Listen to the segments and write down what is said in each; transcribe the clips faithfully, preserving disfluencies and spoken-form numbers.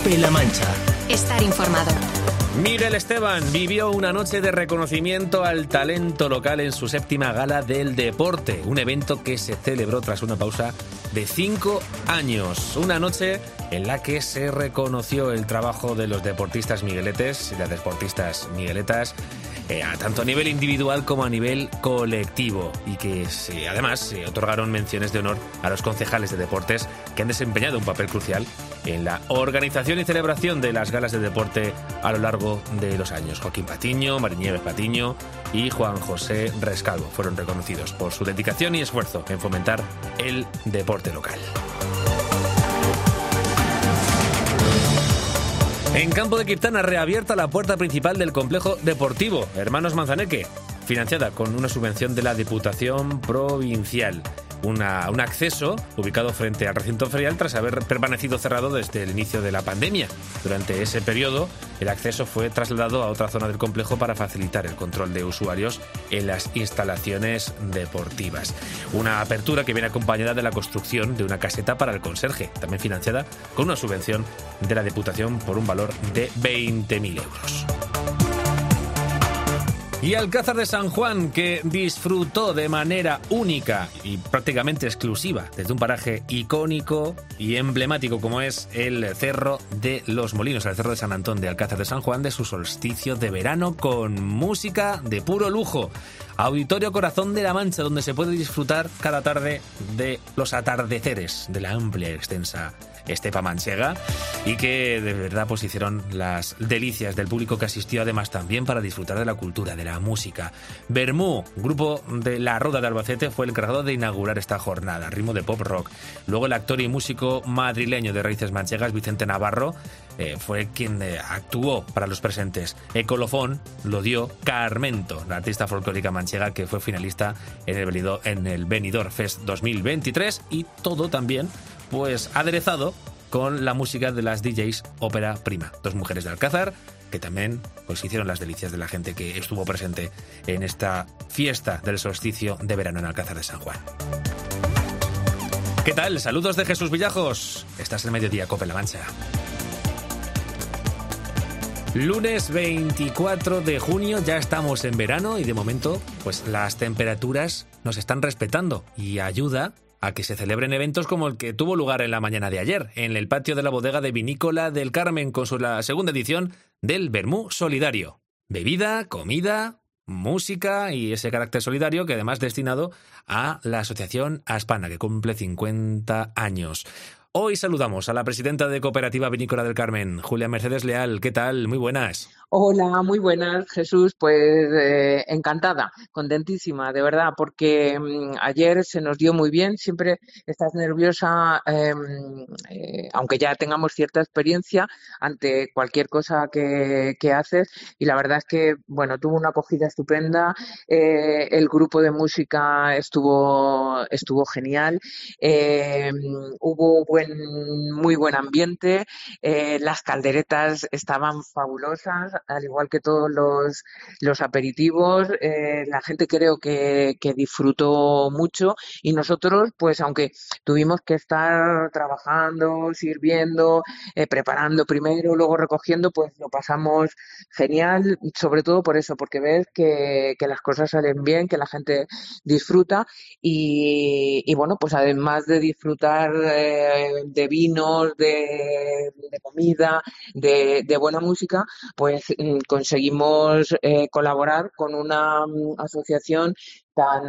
COPE-La Mancha. Estar informado. Miguel Esteban vivió una noche de reconocimiento al talento local en su séptima gala del deporte, un evento que se celebró tras una pausa de cinco años. Una noche en la que se reconoció el trabajo de los deportistas migueletes y las deportistas migueletas, eh, tanto a nivel individual como a nivel colectivo, y que sí, además se otorgaron menciones de honor a los concejales de deportes que han desempeñado un papel crucial en la organización y celebración de las galas de deporte a lo largo de los años. Joaquín Patiño, Marinieves Patiño y Juan José Rescalvo fueron reconocidos por su dedicación y esfuerzo en fomentar el deporte local. En Campo de Criptana, reabierta la puerta principal del complejo deportivo Hermanos Manzaneque, financiada con una subvención de la Diputación Provincial. Una, un acceso ubicado frente al recinto ferial tras haber permanecido cerrado desde el inicio de la pandemia. Durante ese periodo, el acceso fue trasladado a otra zona del complejo para facilitar el control de usuarios en las instalaciones deportivas. Una apertura que viene acompañada de la construcción de una caseta para el conserje, también financiada con una subvención de la Diputación por un valor de veinte mil euros. Y Alcázar de San Juan, que disfrutó de manera única y prácticamente exclusiva desde un paraje icónico y emblemático como es el Cerro de los Molinos, el Cerro de San Antón de Alcázar de San Juan, de su solsticio de verano con música de puro lujo. Auditorio Corazón de la Mancha, donde se puede disfrutar cada tarde de los atardeceres de la amplia y extensa estepa manchega, y que de verdad pues hicieron las delicias del público que asistió, además también para disfrutar de la cultura, de la música. Bermú, grupo de La Roda de Albacete, fue el encargado de inaugurar esta jornada, ritmo de pop rock. Luego el actor y músico madrileño de raíces manchegas, Vicente Navarro, eh, fue quien eh, actuó para los presentes. El colofón lo dio Carmento, la artista folclórica manchega que fue finalista en el Benidorm, en el Benidorm Fest dos mil veintitrés, y todo también pues aderezado con la música de las D Js Ópera Prima, dos mujeres de Alcázar que también pues hicieron las delicias de la gente que estuvo presente en esta fiesta del solsticio de verano en Alcázar de San Juan. ¿Qué tal? Saludos de Jesús Villajos. Estás en Mediodía COPE-La Mancha. Lunes veinticuatro de junio, ya estamos en verano y de momento pues las temperaturas nos están respetando y ayuda a que se celebren eventos como el que tuvo lugar en la mañana de ayer, en el patio de la bodega de Vinícola del Carmen, con su la segunda edición del Vermú Solidario. Bebida, comida, música y ese carácter solidario que además destinado a la asociación Aspana, que cumple cincuenta años. Hoy saludamos a la presidenta de Cooperativa Vinícola del Carmen, Julia Mercedes Leal. ¿Qué tal? Muy buenas. Hola, muy buenas, Jesús. Pues eh, encantada, contentísima, de verdad, porque um, ayer se nos dio muy bien. Siempre estás nerviosa, eh, eh, aunque ya tengamos cierta experiencia ante cualquier cosa que, que haces. Y la verdad es que, bueno, tuvo una acogida estupenda. Eh, el grupo de música estuvo estuvo genial. Eh, hubo buen, muy buen ambiente. Eh, las calderetas estaban fabulosas, al igual que todos los, los aperitivos. Eh, la gente creo que, que disfrutó mucho, y nosotros, pues aunque tuvimos que estar trabajando, sirviendo, eh, preparando primero, luego recogiendo, pues lo pasamos genial, sobre todo por eso, porque ves que, que las cosas salen bien, que la gente disfruta, y, y bueno, pues además de disfrutar eh, de vinos, de, de comida, de, de buena música, pues conseguimos eh, colaborar con una um, asociación tan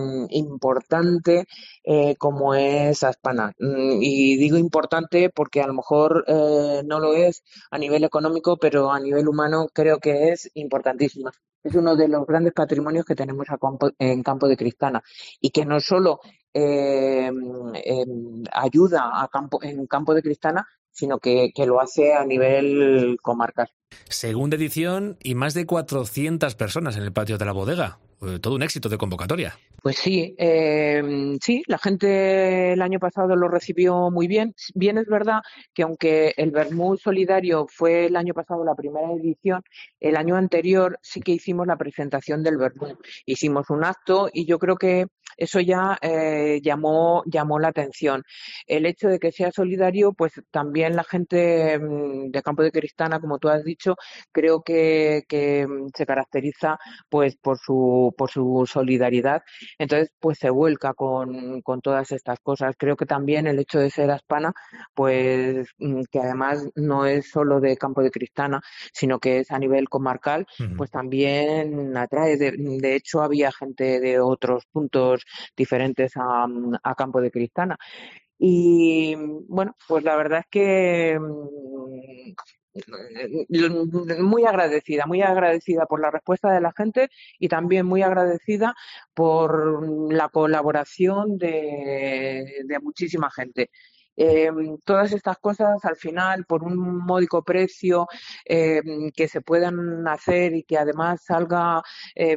importante eh, como es Aspana. Y digo importante porque a lo mejor eh, no lo es a nivel económico, pero a nivel humano creo que es importantísima. Es uno de los grandes patrimonios que tenemos a campo, en Campo de Criptana, y que no solo eh, eh, ayuda a campo, en Campo de Criptana, sino que, que lo hace a nivel comarcal. Segunda edición y más de cuatrocientas personas en el patio de la bodega. Todo un éxito de convocatoria. Pues sí, eh, sí, la gente el año pasado lo recibió muy bien. Bien es verdad que aunque el Vermú Solidario fue el año pasado la primera edición, el año anterior sí que hicimos la presentación del Vermú. Hicimos un acto y yo creo que eso ya eh, llamó, llamó la atención. El hecho de que sea solidario, pues también la gente mm, de Campo de Cristana, como tú has dicho, creo que, que mm, se caracteriza pues por su, por su solidaridad. Entonces, pues se vuelca con, con todas estas cosas. Creo que también el hecho de ser aspana, pues mm, que además no es solo de Campo de Cristana, sino que es a nivel comarcal, Ujú. pues también atrae. De, de hecho, había gente de otros puntos diferentes a, a Campo de Cristana. Y bueno, pues la verdad es que mm, muy agradecida, muy agradecida por la respuesta de la gente y también muy agradecida por la colaboración de, de muchísima gente. Eh, todas estas cosas al final por un módico precio eh, que se puedan hacer y que además salga eh,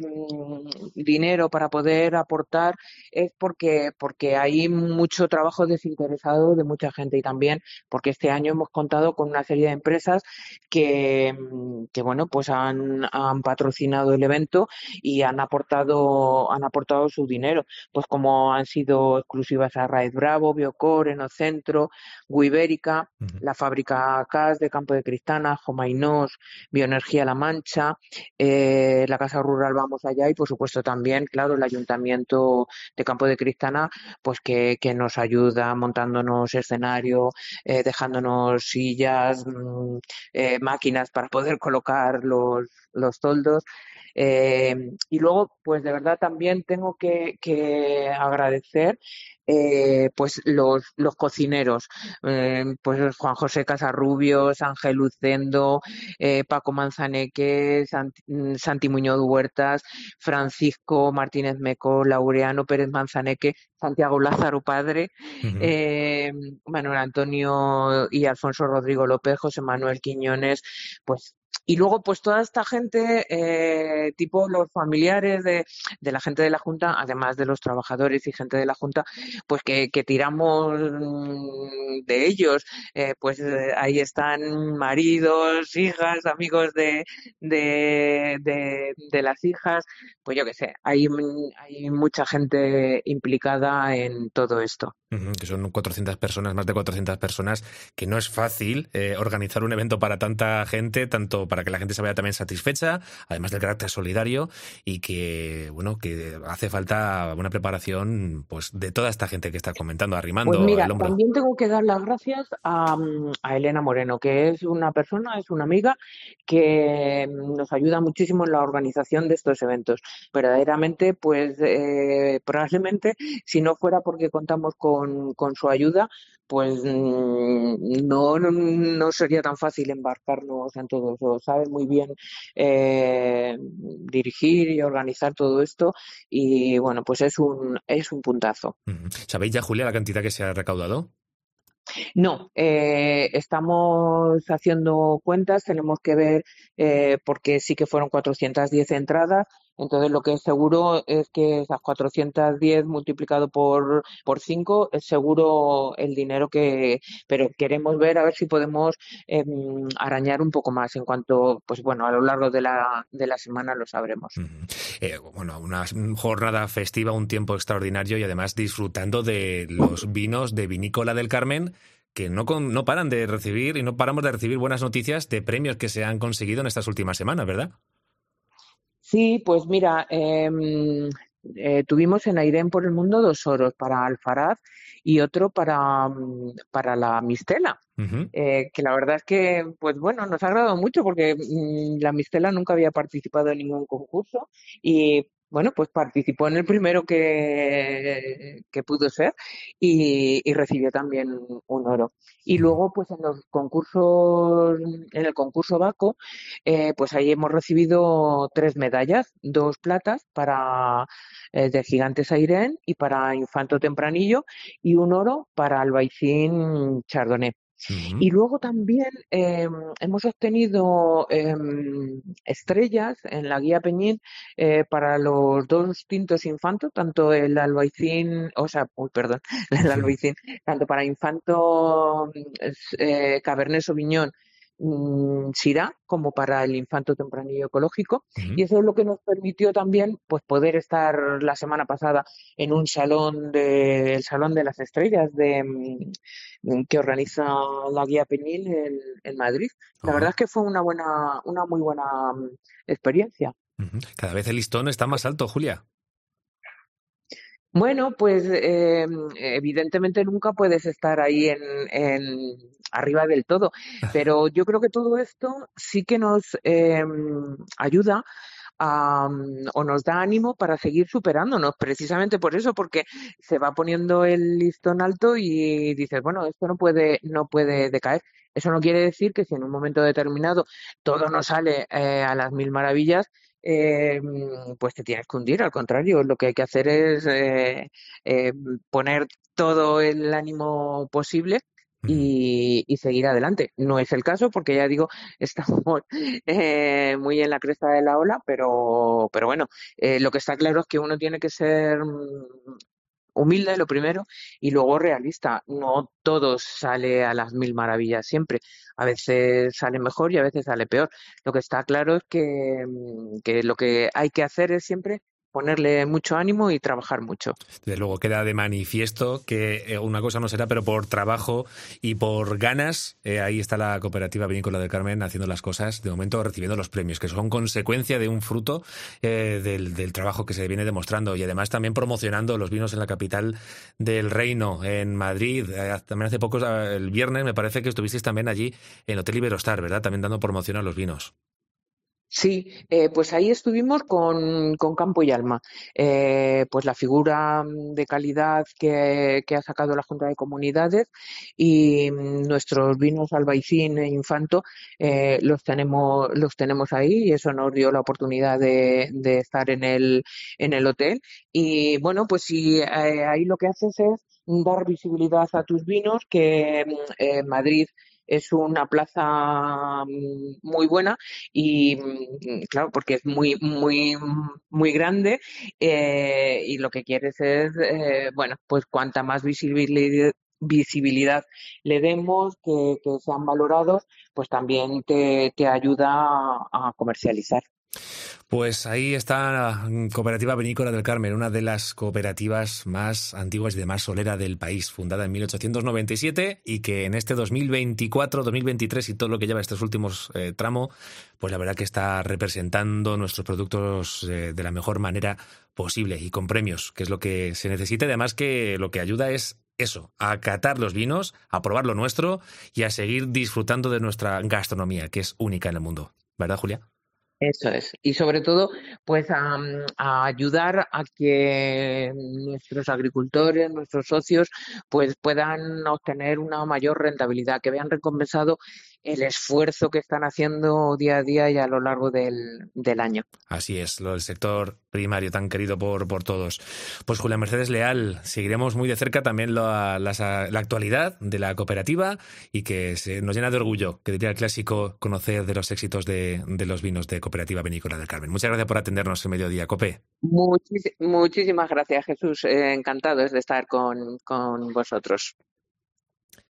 dinero para poder aportar es porque, porque hay mucho trabajo desinteresado de mucha gente y también porque este año hemos contado con una serie de empresas que, que bueno, pues han, han patrocinado el evento y han aportado, han aportado su dinero, pues como han sido exclusivas a Raed Bravo, Biocor, Enocentro, Guibérica, Ujú. la fábrica C A S de Campo de Cristana, Jomainos, Bioenergía La Mancha, eh, la Casa Rural Vamos Allá y por supuesto también, claro, el Ayuntamiento de Campo de Cristana, pues que, que nos ayuda montándonos escenario, eh, dejándonos sillas, mmm, eh, máquinas para poder colocar los, los toldos. Eh, y luego, pues de verdad también tengo que, que agradecer eh, pues los, los cocineros, eh, pues Juan José Casarrubios, Ángel Lucendo, eh, Paco Manzaneque, Santi, Santi Muñoz Huertas, Francisco Martínez Meco, Laureano Pérez Manzaneque, Santiago Lázaro Padre, Ujú. eh, Manuel Antonio y Alfonso Rodrigo López, José Manuel Quiñones, pues y luego, pues toda esta gente, eh, tipo los familiares de, de la gente de la Junta, además de los trabajadores y gente de la Junta, pues que, que tiramos mm, de ellos. Eh, pues eh, ahí están maridos, hijas, amigos de, de, de, de las hijas, pues yo qué sé, hay, hay mucha gente implicada en todo esto. Ujú, que son cuatrocientas personas, más de cuatrocientas personas, que no es fácil eh, organizar un evento para tanta gente, tanto para que la gente se vaya también satisfecha, además del carácter solidario, y que, bueno, que hace falta una preparación pues de toda esta gente que está comentando, Pues arrimando mira, el hombro. también tengo que dar las gracias a, mm, a Elena Moreno, que es una persona, es una amiga que mm, nos ayuda muchísimo en la organización de estos eventos. Verdaderamente, pues eh, probablemente si no fuera porque contamos con, con su ayuda, pues mm, no, no, no sería tan fácil embarcarnos en todo eso. Sabe muy bien eh, dirigir y organizar todo esto y bueno, pues es un, es un puntazo. Ujú. ¿Sabéis ya, Julia, la cantidad que se ha recaudado? No, eh, estamos haciendo cuentas, tenemos que ver, eh, porque sí que fueron cuatrocientas diez entradas, entonces lo que es seguro es que esas cuatrocientas diez multiplicado por, por cinco es seguro el dinero que, pero queremos ver a ver si podemos eh, arañar un poco más en cuanto, pues bueno, a lo largo de la, de la semana lo sabremos. Ujú. Eh, bueno, una jornada festiva, un tiempo extraordinario y además disfrutando de los vinos de Vinícola del Carmen, que no, con, no paran de recibir y no paramos de recibir buenas noticias de premios que se han conseguido en estas últimas semanas, ¿verdad? Sí, pues mira, em, eh, tuvimos en Airén por el Mundo dos oros para Alfaraz y otro para, mm, para la Mistela. Ujú. Eh, que la verdad es que, pues bueno, nos ha agradado mucho porque mm, la Mistela nunca había participado en ningún concurso y bueno, pues participó en el primero que, que pudo ser y, y recibió también un oro. Y Ujú. luego, pues en los concursos, en el concurso Baco, eh, pues ahí hemos recibido tres medallas, dos platas para eh, de Gigantes Airén y para Infanto Tempranillo y un oro para Albaicín Chardonnay. Ujú. Y luego también eh, hemos obtenido eh, estrellas en la guía Peñín eh, para los dos tintos Infanto, tanto el Albaicín, o sea, uy, perdón, el Albaicín, tanto para Infanto eh, Cabernet Sauvignon mm, Sirá como para el infanto tempranillo ecológico, Ujú. y eso es lo que nos permitió también pues poder estar la semana pasada en un salón de, el Salón de las Estrellas de, mm, que organiza la Guía Penil en, en Madrid. La verdad Ajá. es que fue una buena, una muy buena mm, experiencia. Ujú. Cada vez el listón está más alto, Julia. Bueno, pues eh, evidentemente nunca puedes estar ahí en, en arriba del todo, pero yo creo que todo esto sí que nos eh, ayuda a, o nos da ánimo para seguir superándonos, precisamente por eso, porque se va poniendo el listón alto y dices, bueno, esto no puede, no puede decaer. Eso no quiere decir que si en un momento determinado todo no sale eh, a las mil maravillas, eh, pues te tienes que hundir. Al contrario, lo que hay que hacer es eh, eh, poner todo el ánimo posible Ujú. y, y seguir adelante. No es el caso porque ya digo, estamos eh, muy en la cresta de la ola, pero, pero bueno, eh, lo que está claro es que uno tiene que ser mm, humilde, lo primero, y luego realista. No todo sale a las mil maravillas siempre. A veces sale mejor y a veces sale peor. Lo que está claro es que, mm, que lo que hay que hacer es siempre ponerle mucho ánimo y trabajar mucho. Desde luego queda de manifiesto que eh, una cosa no será, pero por trabajo y por ganas, eh, ahí está la Cooperativa Vinícola del Carmen haciendo las cosas, de momento recibiendo los premios, que son consecuencia de un fruto eh, del, del trabajo que se viene demostrando y además también promocionando los vinos en la capital del reino, en Madrid. Eh, también hace poco, eh, el viernes, me parece que estuvisteis también allí en Hotel Iberostar, ¿verdad? También dando promoción a los vinos. Sí, eh, pues ahí estuvimos con, con Campo y Alma. Eh, pues la figura mm, de calidad que, que ha sacado la Junta de Comunidades y mm, nuestros vinos Albaicín e Infanto eh, los tenemos, los tenemos ahí y eso nos dio la oportunidad de, de estar en el, en el hotel. Y bueno, pues sí, eh, ahí lo que haces es dar visibilidad a tus vinos, que mm, eh, Madrid es una plaza mm, muy buena y mm, claro, porque es muy, muy, muy grande eh, y lo que quieres es, eh, bueno, pues cuanta más visibilidad, visibilidad le demos, que, que sean valorados, pues también te, te ayuda a, a comercializar. Pues ahí está la Cooperativa Vinícola del Carmen, una de las cooperativas más antiguas y de más solera del país, fundada en mil ochocientos noventa y siete y que en este dos mil veinticuatro, dos mil veintitrés y todo lo que lleva estos últimos eh, tramos, pues la verdad que está representando nuestros productos eh, de la mejor manera posible y con premios, que es lo que se necesita. Y además que lo que ayuda es eso, a catar los vinos, a probar lo nuestro y a seguir disfrutando de nuestra gastronomía, que es única en el mundo. ¿Verdad, Julia? Eso es. Y sobre todo, pues a, a ayudar a que nuestros agricultores, nuestros socios, pues puedan obtener una mayor rentabilidad, que vean recompensado el esfuerzo que están haciendo día a día y a lo largo del, del año. Así es, lo del sector primario tan querido por, por todos. Pues Julia Mercedes Leal, seguiremos muy de cerca también la, la, la actualidad de la cooperativa y que se nos llena de orgullo, que diría el clásico, conocer de los éxitos de, de los vinos de Cooperativa Vinícola del Carmen. Muchas gracias por atendernos en Mediodía, Cope. Muchis- muchísimas gracias, Jesús. Eh, encantados de estar con, con vosotros.